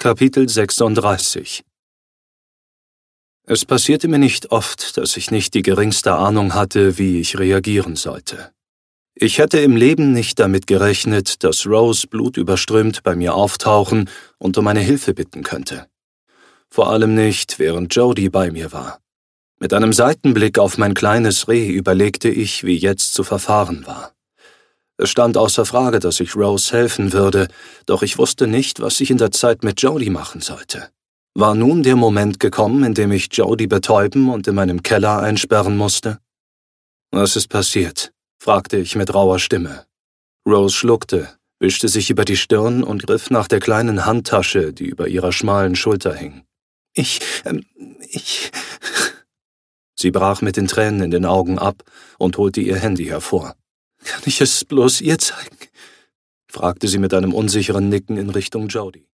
Kapitel 36 Es passierte mir nicht oft, dass ich nicht die geringste Ahnung hatte, wie ich reagieren sollte. Ich hätte im Leben nicht damit gerechnet, dass Rose blutüberströmt bei mir auftauchen und um meine Hilfe bitten könnte. Vor allem nicht, während Jodie bei mir war. Mit einem Seitenblick auf mein kleines Reh überlegte ich, wie jetzt zu verfahren war. Es stand außer Frage, dass ich Rose helfen würde, doch ich wusste nicht, was ich in der Zeit mit Jodie machen sollte. War nun der Moment gekommen, in dem ich Jodie betäuben und in meinem Keller einsperren musste? »Was ist passiert?« fragte ich mit rauer Stimme. Rose schluckte, wischte sich über die Stirn und griff nach der kleinen Handtasche, die über ihrer schmalen Schulter hing. Ich... Sie brach mit den Tränen in den Augen ab und holte ihr Handy hervor. »Kann ich es bloß ihr zeigen?« fragte sie mit einem unsicheren Nicken in Richtung Jodie.